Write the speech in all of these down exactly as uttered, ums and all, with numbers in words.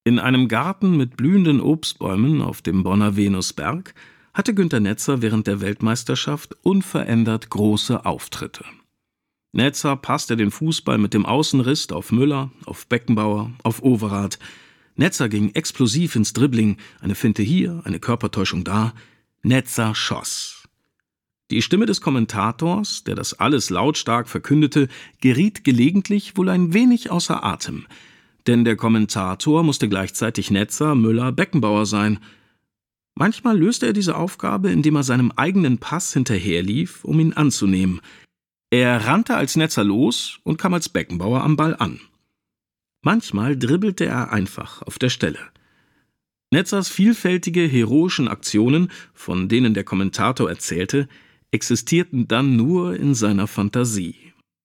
In einem Garten mit blühenden Obstbäumen auf dem Bonner Venusberg hatte Günter Netzer während der Weltmeisterschaft unverändert große Auftritte. Netzer passte den Fußball mit dem Außenriss auf Müller, auf Beckenbauer, auf Overath. Netzer ging explosiv ins Dribbling, eine Finte hier, eine Körpertäuschung da. Netzer schoss. Die Stimme des Kommentators, der das alles lautstark verkündete, geriet gelegentlich wohl ein wenig außer Atem. Denn der Kommentator musste gleichzeitig Netzer, Müller, Beckenbauer sein. Manchmal löste er diese Aufgabe, indem er seinem eigenen Pass hinterherlief, um ihn anzunehmen. Er rannte als Netzer los und kam als Beckenbauer am Ball an. Manchmal dribbelte er einfach auf der Stelle. Netzers vielfältige heroischen Aktionen, von denen der Kommentator erzählte, existierten dann nur in seiner Fantasie.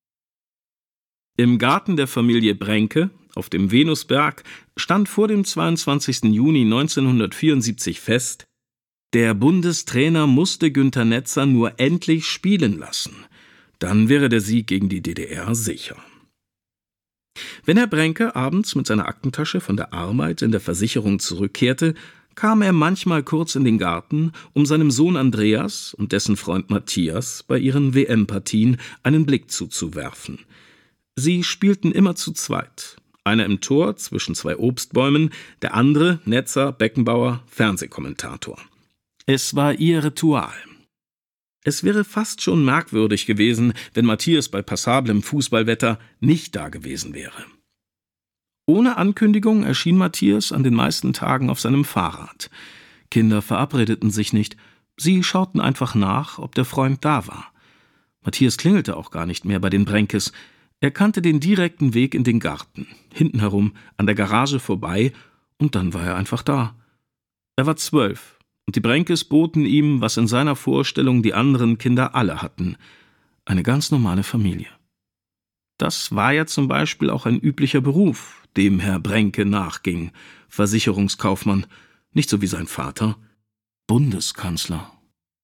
Im Garten der Familie Bränke, auf dem Venusberg, stand vor dem zweiundzwanzigsten Juni neunzehnhundertvierundsiebzig fest: Der Bundestrainer musste Günter Netzer nur endlich spielen lassen. Dann wäre der Sieg gegen die D D R sicher. Wenn Herr Bränke abends mit seiner Aktentasche von der Arbeit in der Versicherung zurückkehrte, kam er manchmal kurz in den Garten, um seinem Sohn Andreas und dessen Freund Matthias bei ihren W M-Partien einen Blick zuzuwerfen. Sie spielten immer zu zweit. Einer im Tor zwischen zwei Obstbäumen, der andere, Netzer, Beckenbauer, Fernsehkommentator. Es war ihr Ritual. Es wäre fast schon merkwürdig gewesen, wenn Matthias bei passablem Fußballwetter nicht da gewesen wäre. Ohne Ankündigung erschien Matthias an den meisten Tagen auf seinem Fahrrad. Kinder verabredeten sich nicht, sie schauten einfach nach, ob der Freund da war. Matthias klingelte auch gar nicht mehr bei den Bränkes. Er kannte den direkten Weg in den Garten, hinten herum, an der Garage vorbei, und dann war er einfach da. Er war zwölf, und die Bränkes boten ihm, was in seiner Vorstellung die anderen Kinder alle hatten: eine ganz normale Familie. Das war ja zum Beispiel auch ein üblicher Beruf, dem Herr Bränke nachging: Versicherungskaufmann, nicht so wie sein Vater, Bundeskanzler.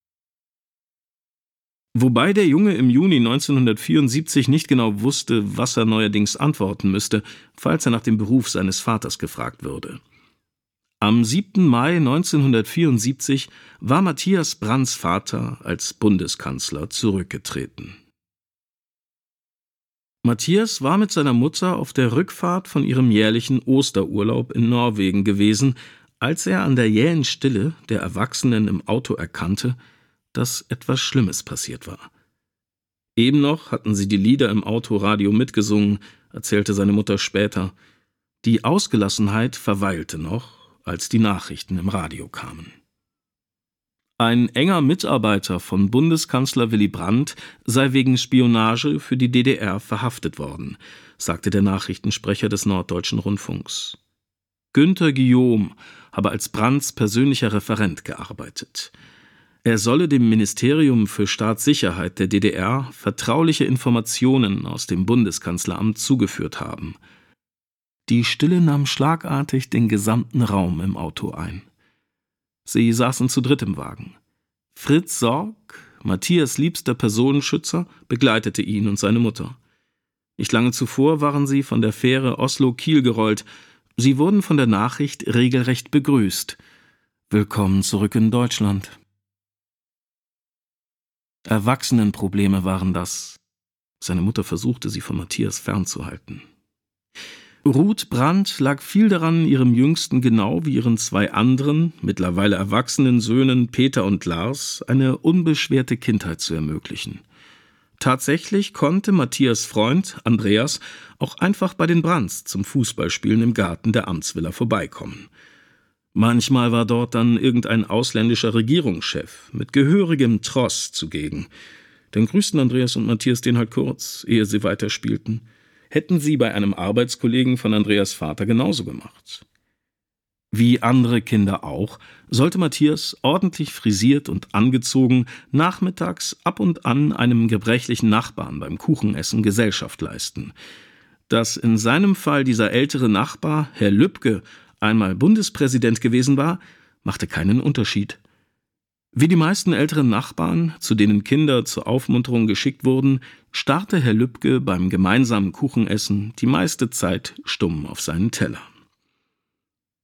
Wobei der Junge im Juni neunzehnhundertvierundsiebzig nicht genau wusste, was er neuerdings antworten müsste, falls er nach dem Beruf seines Vaters gefragt würde. Am siebten Mai neunzehnhundertvierundsiebzig war Matthias Brandts Vater als Bundeskanzler zurückgetreten. Matthias war mit seiner Mutter auf der Rückfahrt von ihrem jährlichen Osterurlaub in Norwegen gewesen, als er an der jähen Stille der Erwachsenen im Auto erkannte, dass etwas Schlimmes passiert war. Eben noch hatten sie die Lieder im Autoradio mitgesungen, erzählte seine Mutter später. Die Ausgelassenheit verweilte noch, als die Nachrichten im Radio kamen. Ein enger Mitarbeiter von Bundeskanzler Willy Brandt sei wegen Spionage für die D D R verhaftet worden, sagte der Nachrichtensprecher des Norddeutschen Rundfunks. Günther Guillaume habe als Brandts persönlicher Referent gearbeitet. Er solle dem Ministerium für Staatssicherheit der D D R vertrauliche Informationen aus dem Bundeskanzleramt zugeführt haben. Die Stille nahm schlagartig den gesamten Raum im Auto ein. Sie saßen zu dritt im Wagen. Fritz Sorg, Matthias liebster Personenschützer, begleitete ihn und seine Mutter. Nicht lange zuvor waren sie von der Fähre Oslo-Kiel gerollt. Sie wurden von der Nachricht regelrecht begrüßt. Willkommen zurück in Deutschland. Erwachsenenprobleme waren das. Seine Mutter versuchte, sie von Matthias fernzuhalten. Ruth Brandt lag viel daran, ihrem Jüngsten genau wie ihren zwei anderen, mittlerweile erwachsenen Söhnen Peter und Lars eine unbeschwerte Kindheit zu ermöglichen. Tatsächlich konnte Matthias' Freund, Andreas, auch einfach bei den Brandts zum Fußballspielen im Garten der Amtsvilla vorbeikommen. Manchmal war dort dann irgendein ausländischer Regierungschef mit gehörigem Tross zugegen. Dann grüßten Andreas und Matthias den halt kurz, ehe sie weiterspielten. Hätten sie bei einem Arbeitskollegen von Andreas' Vater genauso gemacht. Wie andere Kinder auch, sollte Matthias, ordentlich frisiert und angezogen, nachmittags ab und an einem gebrechlichen Nachbarn beim Kuchenessen Gesellschaft leisten. Dass in seinem Fall dieser ältere Nachbar, Herr Lübke, einmal Bundespräsident gewesen war, machte keinen Unterschied. Wie die meisten älteren Nachbarn, zu denen Kinder zur Aufmunterung geschickt wurden, starrte Herr Lübke beim gemeinsamen Kuchenessen die meiste Zeit stumm auf seinen Teller.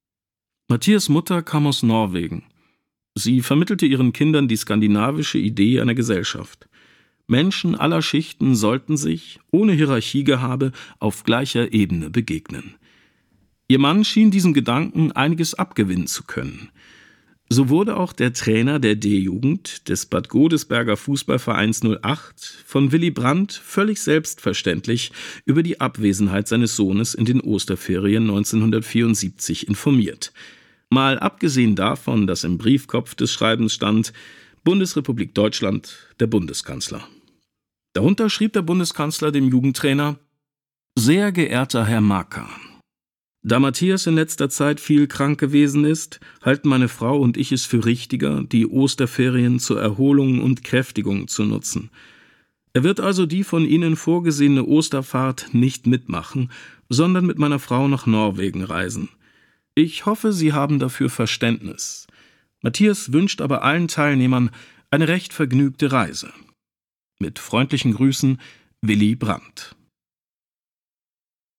Matthias' Mutter kam aus Norwegen. Sie vermittelte ihren Kindern die skandinavische Idee einer Gesellschaft. Menschen aller Schichten sollten sich, ohne Hierarchiegehabe, auf gleicher Ebene begegnen. Ihr Mann schien diesem Gedanken einiges abgewinnen zu können. So wurde auch der Trainer der D-Jugend des Bad Godesberger Fußballvereins null acht von Willy Brandt völlig selbstverständlich über die Abwesenheit seines Sohnes in den Osterferien neunzehnhundertvierundsiebzig informiert. Mal abgesehen davon, dass im Briefkopf des Schreibens stand: Bundesrepublik Deutschland, der Bundeskanzler. Darunter schrieb der Bundeskanzler dem Jugendtrainer: Sehr geehrter Herr Marker, da Matthias in letzter Zeit viel krank gewesen ist, halten meine Frau und ich es für richtiger, die Osterferien zur Erholung und Kräftigung zu nutzen. Er wird also die von Ihnen vorgesehene Osterfahrt nicht mitmachen, sondern mit meiner Frau nach Norwegen reisen. Ich hoffe, Sie haben dafür Verständnis. Matthias wünscht aber allen Teilnehmern eine recht vergnügte Reise. Mit freundlichen Grüßen, Willy Brandt.